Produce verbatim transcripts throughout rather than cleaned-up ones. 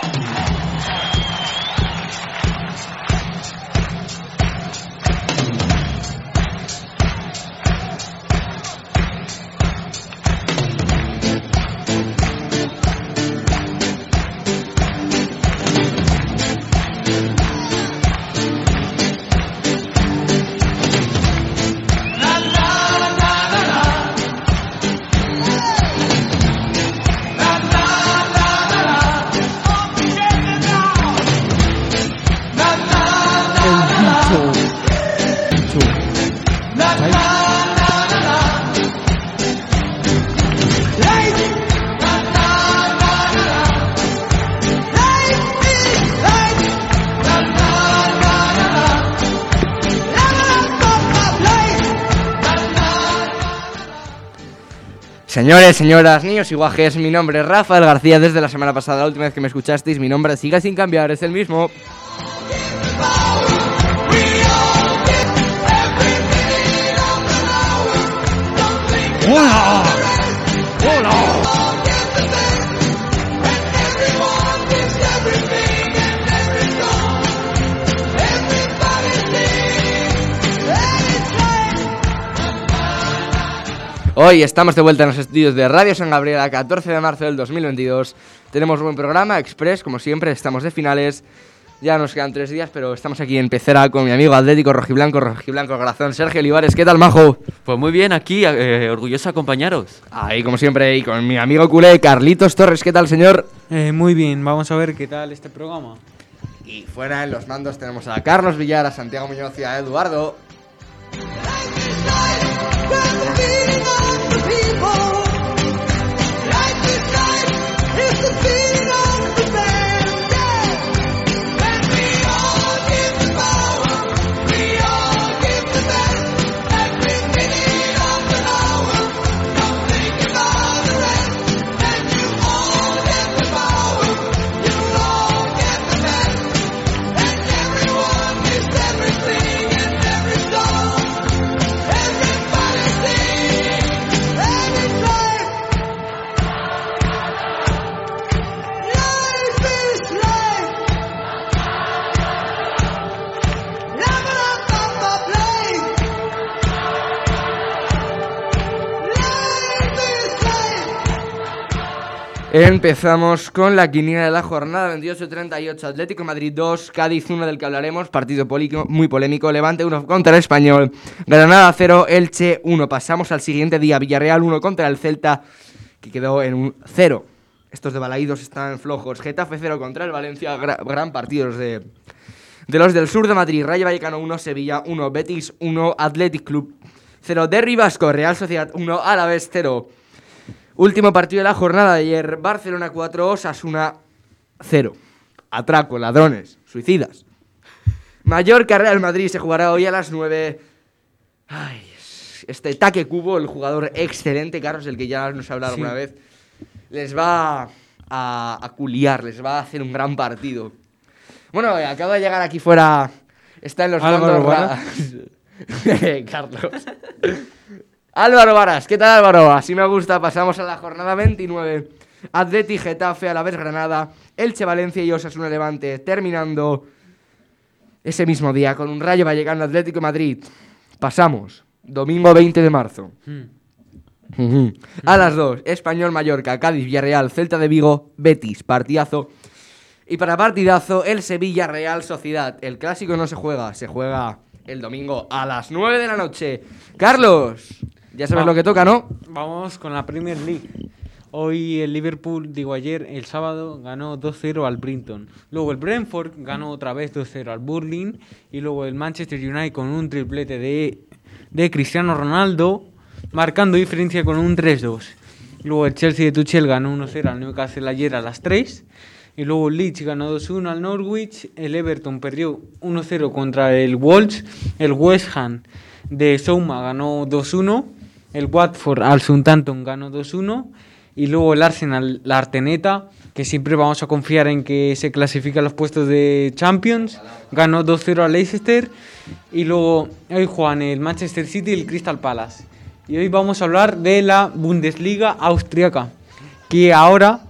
Señores, señoras, niños y guajes, mi nombre es Rafael García. Desde la semana pasada, la última vez que me escuchasteis, mi nombre sigue sin cambiar, es el mismo. ¡Hola! ¡Hola! Hoy estamos de vuelta en los estudios de Radio San Gabriel, a catorce de marzo del dos mil veintidós. Tenemos un buen programa, Express, como siempre, estamos de finales. Ya nos quedan tres días, pero estamos aquí en Pecera con mi amigo Atlético Rojiblanco, Rojiblanco Corazón, Sergio Olivares. ¿Qué tal, majo? Pues muy bien, aquí, eh, orgulloso de acompañaros. Ahí, como siempre, y con mi amigo culé, Carlitos Torres. ¿Qué tal, señor? Eh, muy bien, vamos a ver qué tal este programa. Y fuera en los mandos tenemos a Carlos Villar, a Santiago Muñoz y a Eduardo. Empezamos con la quiniela de la jornada, veintiocho treinta y ocho, Atlético Madrid dos, Cádiz uno, del que hablaremos, partido político, muy polémico, Levante uno contra el Español, Granada cero, Elche uno. Pasamos al siguiente día, Villarreal uno contra el Celta, que quedó en un cero. Estos de Balaídos están flojos. Getafe cero contra el Valencia, gra- gran partido los de, de los del sur de Madrid, Rayo Vallecano uno, Sevilla uno, Betis uno, Athletic Club cero, Derri Vasco, Real Sociedad uno, Alavés cero. Último partido de la jornada de ayer, Barcelona cuatro, Osasuna cero. Atraco, ladrones, suicidas. Mallorca, Real Madrid se jugará hoy a las nueve. Ay, este Taque Cubo, el jugador excelente, Carlos, el que ya nos ha hablado sí. alguna vez, les va a, a culiar, les va a hacer un gran partido. Bueno, acaba de llegar aquí fuera, está en los Álvaro Varas. Carlos. Álvaro Varas, ¿qué tal, Álvaro? Así me gusta. Pasamos a la jornada veintinueve. Atleti, Getafe, Alavés, Granada, Elche, Valencia y Osasuna, Levante, terminando ese mismo día con un Rayo Vallecano, Atlético Madrid. Pasamos, domingo veinte de marzo. Mm. Mm-hmm. A las dos, Español, Mallorca, Cádiz, Villarreal, Celta de Vigo, Betis, partidazo. Y para partidazo, el Sevilla, Real Sociedad. El clásico no se juega, se juega el domingo a las nueve de la noche. Carlos, ya sabes Va- lo que toca, ¿no? Vamos con la Premier League. Hoy el Liverpool, digo ayer, el sábado, ganó dos cero al Brighton. Luego el Brentford ganó otra vez dos cero al Burnley. Y luego el Manchester United con un triplete de, de Cristiano Ronaldo, marcando diferencia con un tres dos. Luego el Chelsea de Tuchel ganó uno cero al Newcastle ayer a las tres. Y luego el Leeds ganó dos uno al Norwich. El Everton perdió uno cero contra el Wolves. El West Ham de Souma ganó dos uno. El Watford al Southampton ganó dos uno. Y luego el Arsenal, la Arteneta, que siempre vamos a confiar en que se clasifica a los puestos de Champions, ganó dos cero al Leicester. Y luego hoy juegan el Manchester City y el Crystal Palace. Y hoy vamos a hablar de la Bundesliga austriaca, que ahora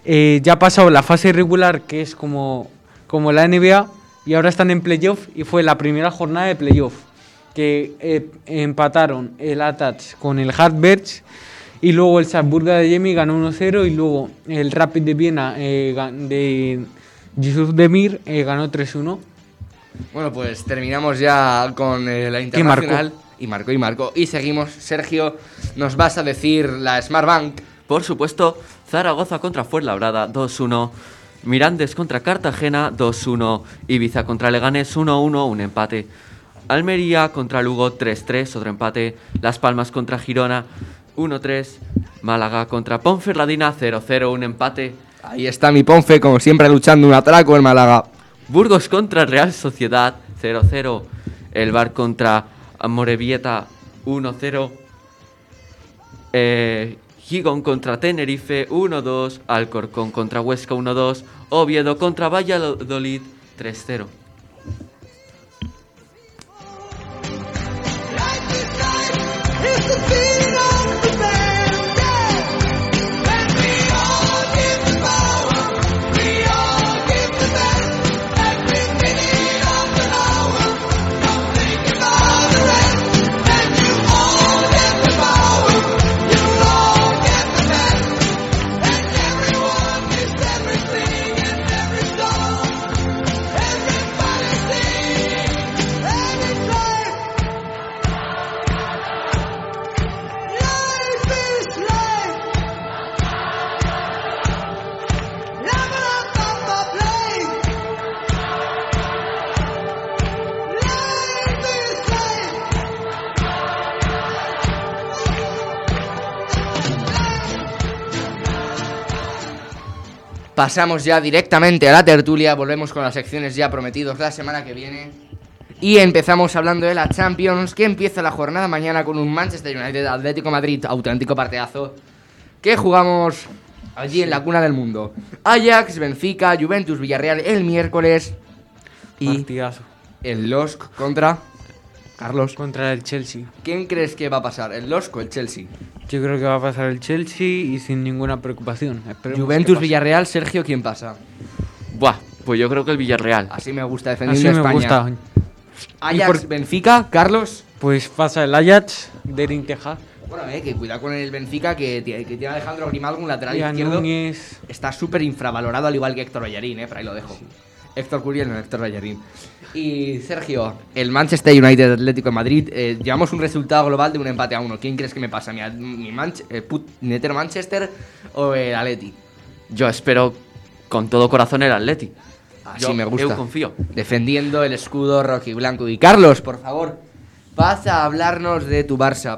eh, ya ha pasado la fase regular, que es como, como la N B A, y ahora están en playoff, y fue la primera jornada de playoff, que eh, empataron el Ajax con el Hartberg, y luego el Salzburgo de Yemi ganó uno cero, y luego el Rapid de Viena eh, de Yusuf Demir eh, ganó tres uno. Bueno, pues terminamos ya con eh, la internacional. marcó. Y marcó y marcó. Y seguimos. Sergio, nos vas a decir la Smartbank. Por supuesto, Zaragoza contra Fuenlabrada dos uno, Mirandes contra Cartagena dos uno, Ibiza contra Leganés uno uno, un empate, Almería contra Lugo tres tres, otro empate, Las Palmas contra Girona uno tres, Málaga contra Ponferradina cero cero, un empate. Ahí está mi Ponfe, como siempre, luchando un atraco en Málaga. Burgos contra Real Sociedad cero cero, El Bar contra Amorebieta uno cero, eh, Gijón contra Tenerife uno dos, Alcorcón contra Huesca uno dos, Oviedo contra Valladolid tres cero. Pasamos ya directamente a la tertulia, volvemos con las secciones ya prometidos la semana que viene. Y empezamos hablando de la Champions, que empieza la jornada mañana con un Manchester United Atlético Madrid, auténtico partidazo, que jugamos allí en la cuna del mundo. Ajax, Benfica, Juventus, Villarreal el miércoles. Y Partidazo. el L O S C contra... Carlos, Contra el Chelsea. ¿quién crees que va a pasar? ¿El L O S C o el Chelsea? Yo creo que va a pasar el Chelsea y sin ninguna preocupación. Esperemos que Juventus, pase. Villarreal, Sergio, ¿quién pasa? Buah, pues yo creo que el Villarreal. Así me gusta, Así defendiendo me a España. gusta. Ajax, Y por- Benfica, Carlos. Pues pasa el Ajax de Rinteja. Bueno, eh, que cuidado con el Benfica, que, tiene- que tiene a Alejandro Grimaldo, un lateral Y a izquierdo. Núñez. Está súper infravalorado, al igual que Héctor Bellerín, eh, por ahí lo dejo. Héctor Curiel, no Héctor Bellerín. Y Sergio, el Manchester United Atlético de Madrid, eh, llevamos un resultado global de un empate a uno. ¿Quién crees que me pasa? ¿Mi, mi Manch eh, put- netero Manchester o el Atleti? Yo espero con todo corazón el Atleti. Así Yo- me gusta. yo confío. Defendiendo el escudo rojiblanco. Y Carlos, por favor, vas a hablarnos de tu Barça.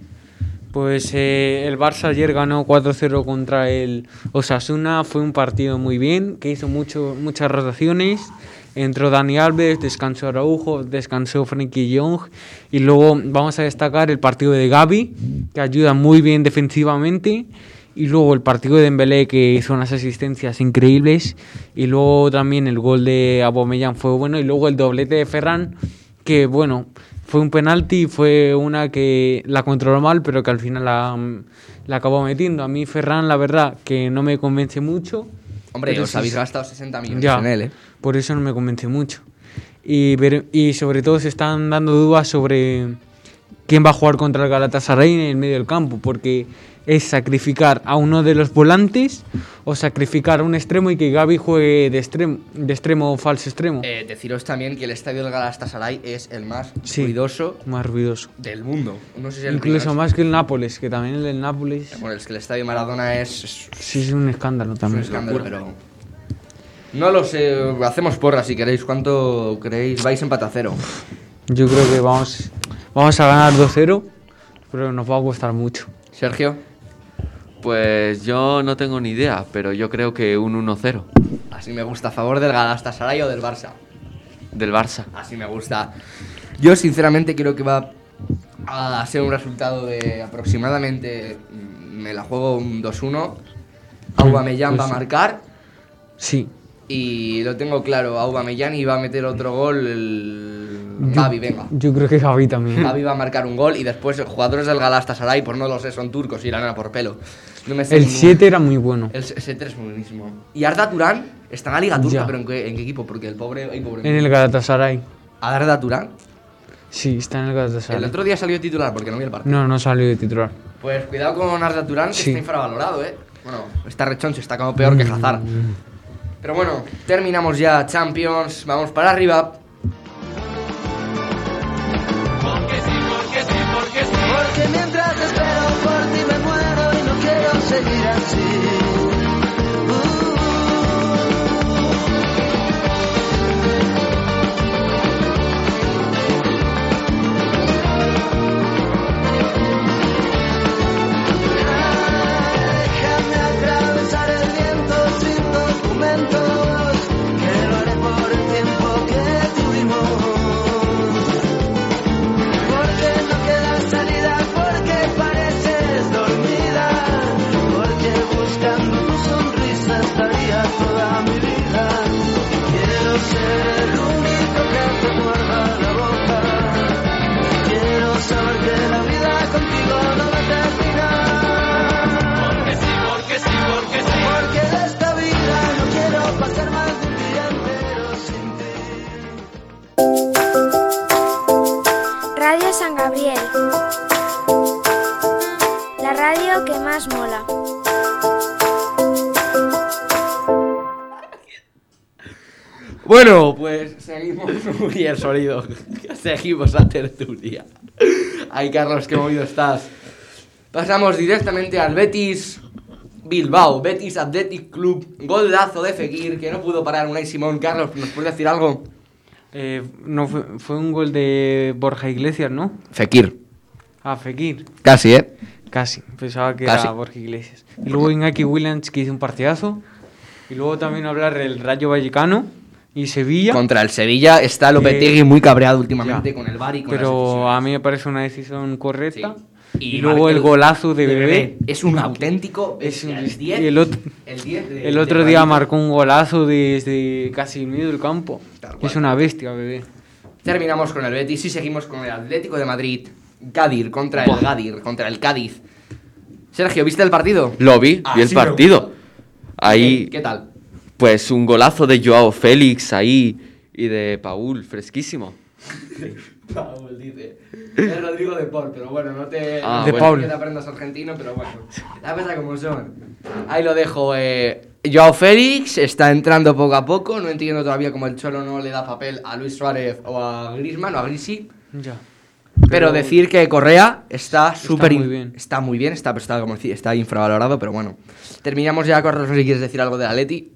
Pues eh, el Barça ayer ganó cuatro cero contra el Osasuna. Fue un partido muy bien, que hizo mucho, muchas rotaciones. Entró Dani Alves, descansó Araujo, descansó Frenkie Young. Y luego vamos a destacar el partido de Gavi, que ayuda muy bien defensivamente. Y luego el partido de Dembélé, que hizo unas asistencias increíbles. Y luego también el gol de Aubameyang fue bueno. Y luego el doblete de Ferran, que bueno, fue un penalti, fue una que la controló mal, pero que al final la, la acabó metiendo. A mí Ferran, la verdad, que no me convence mucho. Hombre, Pero os sí, habéis sí. gastado sesenta millones Ya, en él, ¿eh? por eso no me convence mucho. Y, ver- y sobre todo se están dando dudas sobre quién va a jugar contra el Galatasaray en el medio del campo, porque es sacrificar a uno de los volantes o sacrificar a un extremo y que Gavi juegue de extremo, de extremo o falso extremo. Eh, deciros también que el estadio del Galatasaray es el más Sí. ruidoso Más ruidoso. del mundo. No sé si el Incluso primero. más que el Nápoles, que también el del Nápoles Bueno, es que el estadio Maradona es, es sí es un escándalo un también. escándalo, pero... No lo sé, hacemos porra si queréis. ¿Cuánto creéis? Vais empate a cero. Yo creo que vamos, vamos a ganar dos cero, pero nos va a costar mucho. Sergio, Pues yo no tengo ni idea, pero yo creo que un uno cero así me gusta. ¿A favor del Galatasaray o del Barça? del Barça. Así me gusta. Yo sinceramente creo que va a ser un resultado de aproximadamente... mm, Me la juego un dos uno. Aubameyang Pues va a sí. marcar. Sí. Y lo tengo claro, Aubameyang y va a meter otro gol el... Gavi, venga. Yo creo que Gavi también. Gavi va a marcar un gol y después los jugadores del Galatasaray, pues no lo sé, son turcos, irán a por pelo. No me sé El ninguno. siete era muy bueno. El siete es buenísimo. Y Arda Turán está en la Liga Turca, Ya. pero ¿en qué, ¿en qué equipo? Porque el pobre... Ay, pobre En el Galatasaray. Arda Turán. Sí, está en el El Galatasaray. otro día salió titular porque no vi el partido. No, no salió de titular. Pues cuidado con Arda Turán, que Sí. está infravalorado, ¿eh? Bueno, está rechoncho, está como peor que Hazard. Pero bueno, terminamos ya Champions, vamos para arriba. Porque mientras espero por ti me muero y no quiero seguir así. Déjame atravesar el viento sin documentos, que lo haré por el tiempo que tuvimos. Porque no queda salida, porque pareces dormida, porque buscando tu sonrisa estaría toda mi vida. Quiero ser el único que te muerda la boca. Quiero saber que la vida contigo no va a terminar. Porque sí, porque sí, porque sí. Porque de esta vida no quiero pasar más de un día entero sin ti. Radio San Gabriel. La radio que más mola. Bueno, pues seguimos. Uy, el sonido. Seguimos la tertulia. Ay, Carlos, qué movido estás. Pasamos directamente al Betis Bilbao. Betis Athletic Club. Golazo de Fekir, que no pudo parar Unai Simón. Carlos, ¿nos puedes decir algo? Eh, no fue, fue un gol de Borja Iglesias, ¿no? Fekir. Ah, Fekir. Casi, ¿eh? Casi, pensaba que Casi. era Borja Iglesias. Y luego Iñaki Williams, que hizo un partidazo. Y luego también hablar del Rayo Vallecano y Sevilla. Contra el Sevilla está Lopetegui Eh, muy cabreado últimamente ya. con el V A R y con las Pero decisiones. a mí me parece una decisión correcta. Sí. Y, Y luego el Markel golazo de Bebé. Es un auténtico. Es un- el diez. y el otro- el diez de- El de otro día Radito. marcó un golazo desde casi el medio del campo. Tal cual. Es una bestia, Bebé. Terminamos con el Betis y seguimos con el Atlético de Madrid. Gadir contra Buah. el Gadir, contra el Cádiz. Sergio, ¿viste el partido? Lo vi, Ah, vi el sí me partido. gustó. Ahí, ¿Qué, qué tal? pues un golazo de Joao Félix ahí y de Paul, fresquísimo. Paul dice. Es Rodrigo de Paul, pero bueno, no te. Ah, no De te Paul. que te aprendas argentino, pero bueno. La cosa como son. Ahí lo dejo. Eh, Joao Félix está entrando poco a poco. No entiendo todavía cómo el Cholo no le da papel a Luis Suárez o a Griezmann o a Grisi. Ya. Pero, decir que Correa está súper muy in- bien. Está muy bien, está, está, como decir, está infravalorado, pero bueno. Terminamos ya, Carlos, no sé si quieres decir algo de Atleti.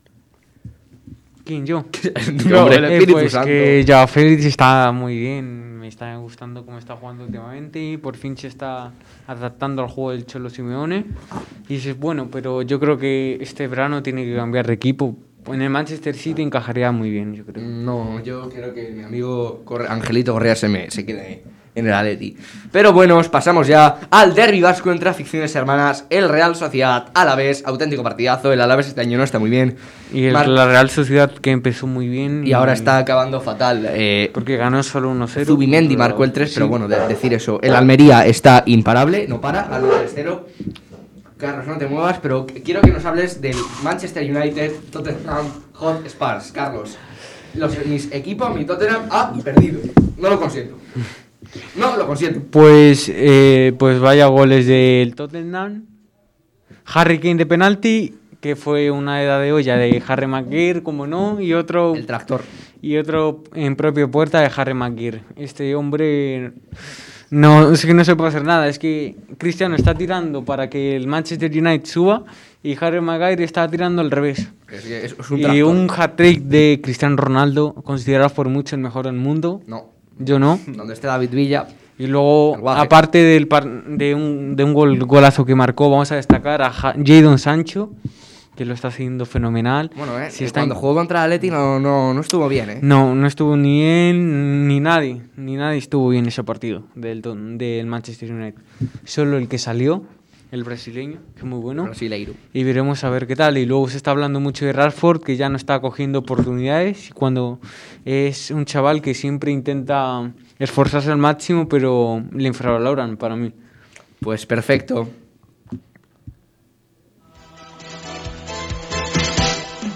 ¿Quién, yo? No, hombre, el Eh, Espíritu pues Santo. que ya Félix está muy bien, me está gustando cómo está jugando últimamente y por fin se está adaptando al juego del Cholo Simeone y eso es bueno, pero yo creo que este verano tiene que cambiar de equipo. En el Manchester City encajaría muy bien, yo creo. No, yo creo que mi amigo Corre- Angelito Correa se, me, se quede en el Atleti. Pero bueno, pasamos ya al derbi vasco entre aficiones hermanas. El Real Sociedad, Alavés, auténtico partidazo. El Alavés este año no está muy bien. Y el- Mar- la Real Sociedad que empezó muy bien y ahora está acabando fatal. Eh, porque ganó solo uno cero. Zubimendi pero- marcó el tres, pero sí. bueno, de- decir eso. El Almería está imparable, no para, al tres cero. Carlos, no te muevas, pero qu- quiero que nos hables del Manchester United, Tottenham Hotspurs. Carlos, los, mis equipos, mi Tottenham, ha perdido. No lo consiento. No lo consiento. Pues, eh, pues vaya goles del Tottenham. Harry Kane de penalti, que fue una edad de olla de Harry Maguire, como no, y otro El tractor. y otro en propia puerta de Harry Maguire. Este hombre no es que no se puede hacer nada, es que Cristiano está tirando para que el Manchester United suba y Harry Maguire está tirando al revés. Es, que es, es un Y tractor. un hat-trick de Cristiano Ronaldo, considerado por muchos el mejor del mundo. No. Yo no. Donde esté David Villa. Y luego, El guaje. aparte del par- de un, de un gol, golazo que marcó, vamos a destacar a Ja- Jadon Sancho, que lo está haciendo fenomenal. Bueno, eh. Si está cuando en- jugó contra Atleti no, no, no estuvo bien, eh. No, no estuvo ni él ni nadie, ni nadie estuvo bien ese partido del, Ton- del Manchester United. Solo el que salió, el brasileño, que es muy bueno. Brasileiro. Y veremos a ver qué tal. Y luego se está hablando mucho de Rashford, que ya no está cogiendo oportunidades. Cuando es un chaval que siempre intenta esforzarse al máximo, pero le infravaloran para mí. Pues perfecto.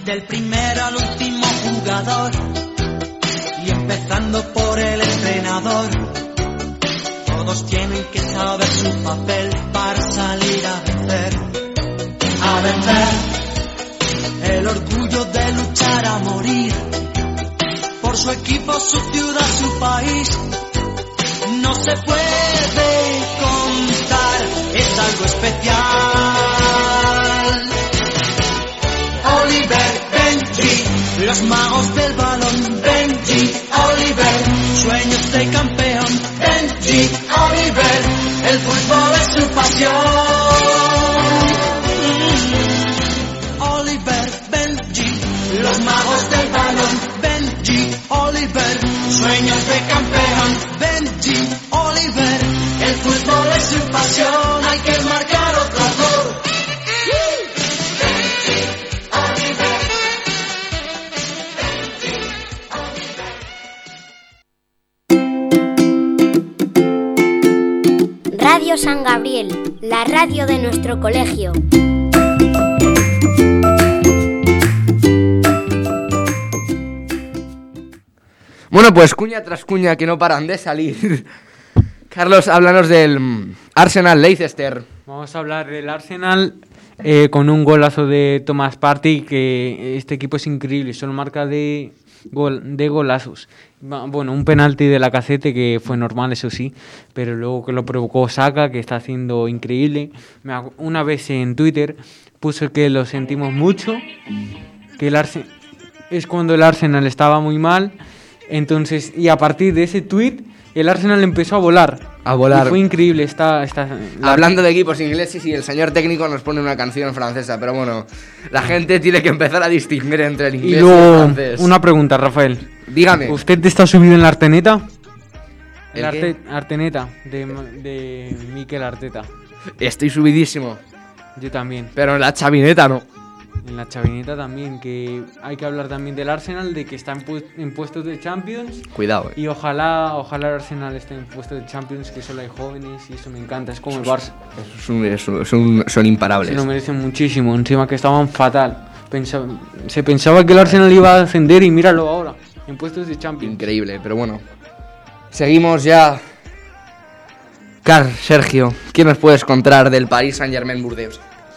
del primero al último jugador, y empezando por el entrenador. Todos tienen que saber su papel para salir a vencer, a vencer. El orgullo de luchar a morir por su equipo, su ciudad, su país. No se puede contar, es algo especial. Oliver, Benji, los magos del balón. Benji, Oliver, sueños de campeón. Benji, Oliver, el fútbol es su pasión. Oliver, Benji, los magos del balón. Benji, Oliver, sueños de campeón. Benji, Oliver, el fútbol es su pasión. Hay que marcar otro gol. Radio San Gabriel, la radio de nuestro colegio. Bueno, pues cuña tras cuña que no paran de salir. Carlos, háblanos del Arsenal Leicester. Vamos a hablar del Arsenal eh, con un golazo de Thomas Partey, que este equipo es increíble, solo marca de, gol, de golazos. Bueno, un penalti de Lacazette que fue normal, eso sí, pero luego que lo provocó Saka, que está haciendo increíble. Una vez en Twitter puso que lo sentimos mucho, que el Arsenal es cuando el Arsenal estaba muy mal. Entonces, y a partir de ese tweet, el Arsenal empezó a volar. A volar. Y fue increíble. Está, está, la... Hablando de equipos ingleses, y el señor técnico nos pone una canción francesa, pero bueno, la gente tiene que empezar a distinguir entre el inglés y, y luego, el francés. Una pregunta, Rafael. Dígame. ¿Usted está subido en la Arteneta? ¿El El Arte, Arteneta, de, de Mikel Arteta. Estoy subidísimo. Yo también. Pero en la chavineta no. En la chavineta también, que hay que hablar también del Arsenal, de que está en, pu- en puestos de Champions. Cuidado, eh. Y ojalá, ojalá el Arsenal esté en puestos de Champions, que solo hay jóvenes y eso me encanta, es como el Barça. Es un- es un- es un- son imparables. Se lo merecen muchísimo, encima que estaban fatal. Pensa- se pensaba que el Arsenal iba a ascender y míralo ahora, en puestos de Champions. Increíble, pero bueno. Seguimos ya. Car, Sergio, ¿qué nos puedes contar del Paris Saint-Germain Burdeos?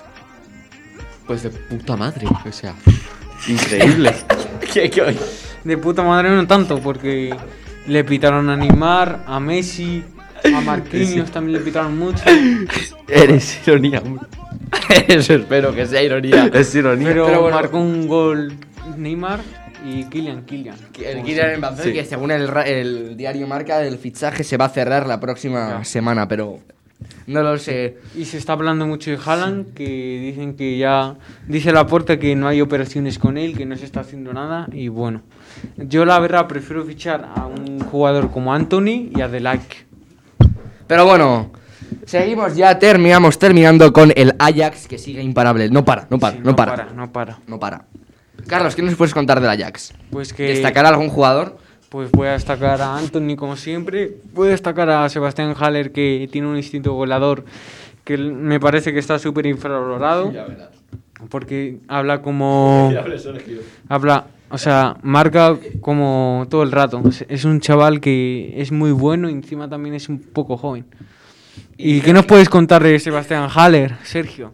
Pues de puta madre, o sea, increíble. ¿Qué, qué hoy? De puta madre no tanto, porque le pitaron a Neymar, a Messi, a Marquinhos también le pitaron mucho. Eres ironía, hombre. Eso espero que sea ironía. Es ironía. Pero, Pero bueno. marcó un gol Neymar y Kylian, Kylian. El Kylian Mbappé, Sí. que según el, ra- el diario Marca, el fichaje se va a cerrar la próxima Ya. semana, pero no lo sé. Y se está hablando mucho de Haaland, que dicen que ya... Dice Laporta que no hay operaciones con él, que no se está haciendo nada. Y bueno, yo la verdad prefiero fichar a un jugador como Anthony y a Delic. Pero bueno, seguimos ya, terminamos terminando con el Ajax, que sigue imparable. No para, no para, Sí, no, para, para. No para. no para. Carlos, ¿qué nos puedes contar del Ajax? Pues que... ¿Destacar a algún jugador? Pues voy a destacar a Anthony como siempre. Voy a destacar a Sebastián Haller, que tiene un instinto goleador que me parece que está súper infravalorado. Porque habla como... Habla, o sea, marca como todo el rato. Es- Es un chaval que es muy bueno y encima también es un poco joven. ¿Y qué nos puedes contar de Sebastián Haller, Sergio?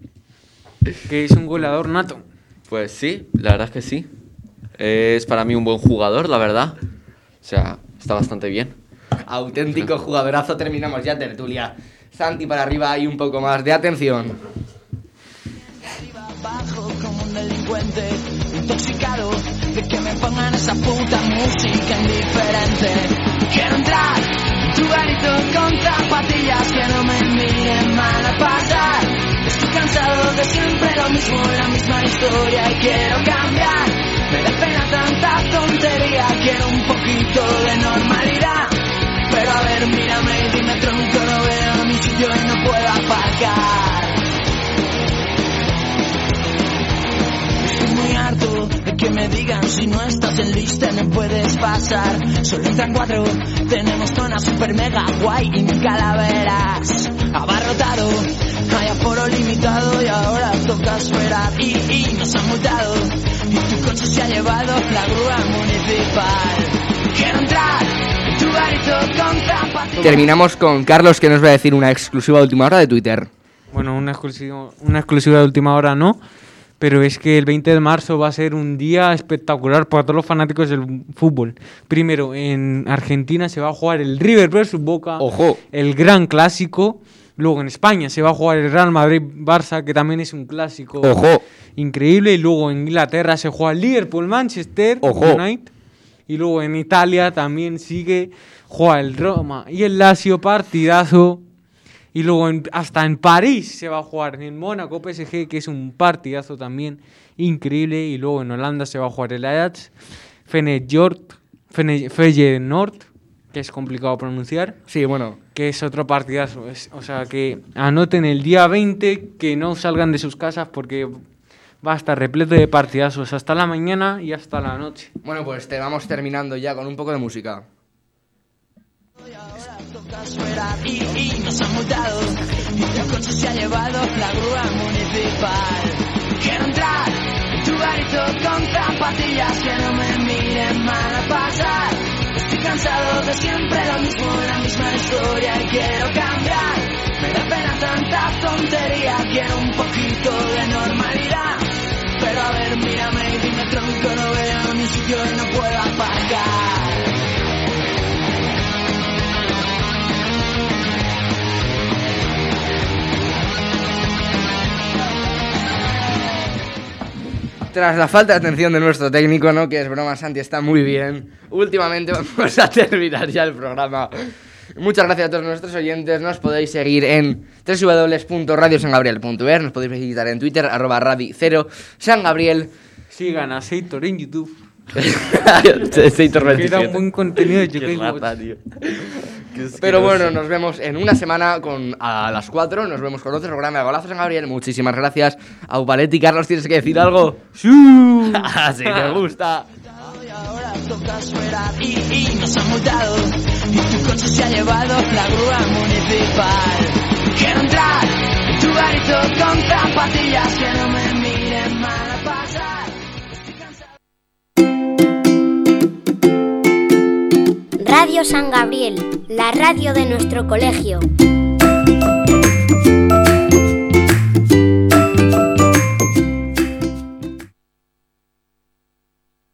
Que es un goleador nato. Pues sí, la verdad es que sí. Es para mí un buen jugador, la verdad. O sea, está bastante bien. Auténtico jugadorazo, terminamos ya tertulia. Santi para arriba y un poco más de atención. Bajo como un delincuente, intoxicado de que me pongan esa puta música indiferente. Quiero entrar en tu garito con zapatillas que no me miren mal a pasar. Estoy cansado de siempre lo mismo, la misma historia y quiero cambiar. Me da pena tanta tontería, quiero un poquito de normalidad. Pero a ver, mírame y dime tronco, no veo mi sitio y no puedo aparcar. Muy harto de que me digan si no estás en lista no puedes pasar. Solo entran cuatro, tenemos zona super mega guay y ni calaveras. Abarrotado, hay aforo limitado y ahora toca esperar. Y, y nos han multado y tu coche se ha llevado la grúa municipal. Quiero entrar en tu garito con zapatillas. Terminamos con Carlos, que nos va a decir una exclusiva de última hora de Twitter. Bueno, una exclusiva, una exclusiva de última hora no, pero es que el veinte de marzo va a ser un día espectacular para todos los fanáticos del fútbol. Primero, en Argentina se va a jugar el River versus Boca, ¡Ojo! el gran clásico. Luego en España se va a jugar el Real Madrid-Barça, que también es un clásico ¡Ojo! increíble. Y luego en Inglaterra se juega el Liverpool-Manchester ¡Ojo! United. Y luego en Italia también sigue, juega el Roma y el Lazio, partidazo. Y luego en, hasta en París se va a jugar en Mónaco P S G, que es un partidazo también increíble. Y luego en Holanda se va a jugar el Ajax, Feyenoord, Feyenoord, que es complicado pronunciar, Sí, bueno. que es otro partidazo. Es, o sea que anoten el día veinte, que no salgan de sus casas porque va a estar repleto de partidazos hasta la mañana y hasta la noche. Bueno, pues te vamos terminando ya con un poco de música. Y, y nos han multado y tu coche se ha llevado la grúa municipal. Quiero entrar en tu garito con zapatillas que no me miren mal a pasar. Estoy cansado de siempre lo mismo, la misma historia y quiero cambiar. Me da pena tanta tontería, quiero un poquito de normalidad. Pero a ver, mírame y dime tronco, no veo mi sitio y no puedo aparcar. Tras la falta de atención de nuestro técnico, ¿no? Que es broma, Santi, está muy bien. Últimamente vamos a terminar ya el programa. Muchas gracias a todos nuestros oyentes. Nos podéis seguir en doble u doble u doble u punto radio san gabriel punto es. Nos podéis visitar en Twitter, arroba radi cero San Gabriel. Sigan a Seitor en YouTube. Seitor Que da un veintisiete. buen contenido de Qué Jockey rata, Watch. tío. Qué Pero asqueroso. bueno, nos vemos en una semana con a las cuatro. Nos vemos con otro programa de Golazo San Gabriel. Muchísimas gracias. Aupaletti, Carlos, ¿tienes que decir algo? ¡Sí! Así me gusta. Y ahora toca esperar y, y nos han multado y tu coche se ha llevado la grúa municipal. Quiero entrar en tu garito con zapatillas que no me miren mal a pasar. Estoy cansado. Radio San Gabriel, la radio de nuestro colegio.